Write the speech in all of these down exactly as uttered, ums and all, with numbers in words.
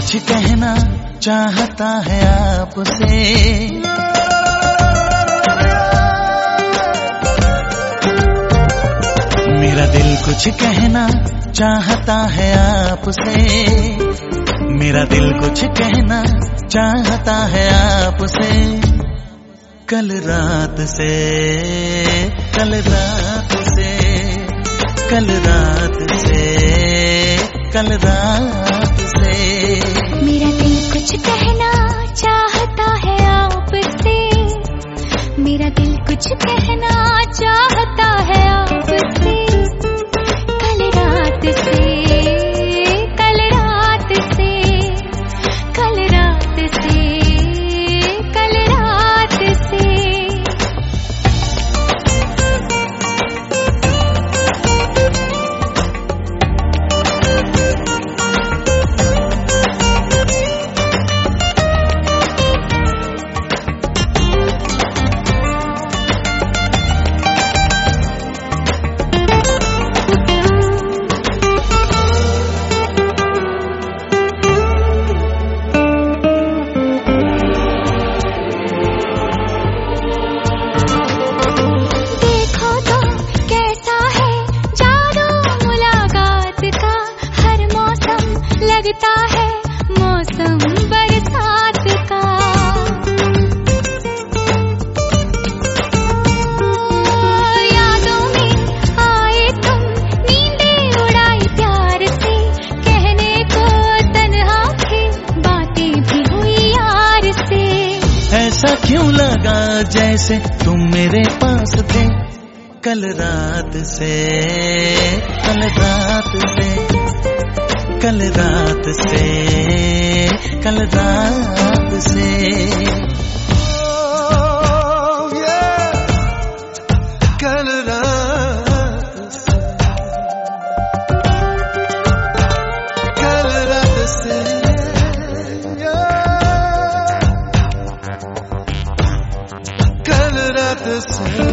कुछ कहना चाहता है आपसे। मेरा दिल कुछ कहना चाहता है आपसे। मेरा दिल कुछ कहना चाहता है आपसे। कल रात से कल रात से कल रात से कल रात से मेरा दिल कुछ कहना चाहता है आपसे। मेरा दिल कुछ कहना चाहता है आपसे। कल रात से कल रात से कल रात से कल रात से लगता है मौसम बरसात का। यादों में आए तुम, नींदें उड़ाई प्यार से। कहने को तन्हा थे, बातें भी हुई यार से। ऐसा क्यों लगा जैसे तुम मेरे पास थे। कल रात से कल रात से कल रात से कल रात से oh, yeah. कल रात से कल रात से yeah. कल रात से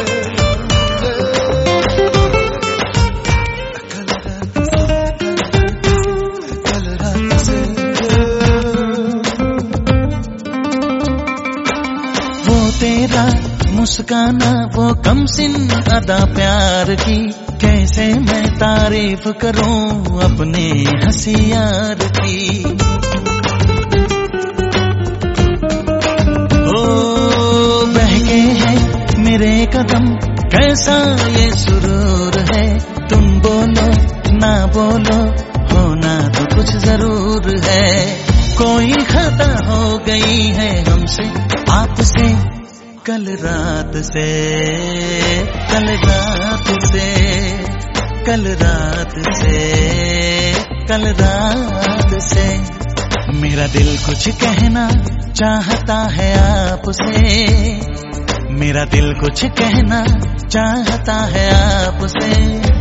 तेरा मुस्काना वो कम सिन अदा प्यार की। कैसे मैं तारीफ करूं अपने हंसी यार की। ओ बहके हैं मेरे कदम, कैसा ये सुरूर है। तुम बोलो ना बोलो, होना तो कुछ जरूर है। कोई खता हो गई है हमसे आपसे। कल रात से कल रात से कल रात से कल रात से मेरा दिल कुछ कहना चाहता है आपसे। मेरा दिल कुछ कहना चाहता है आपसे।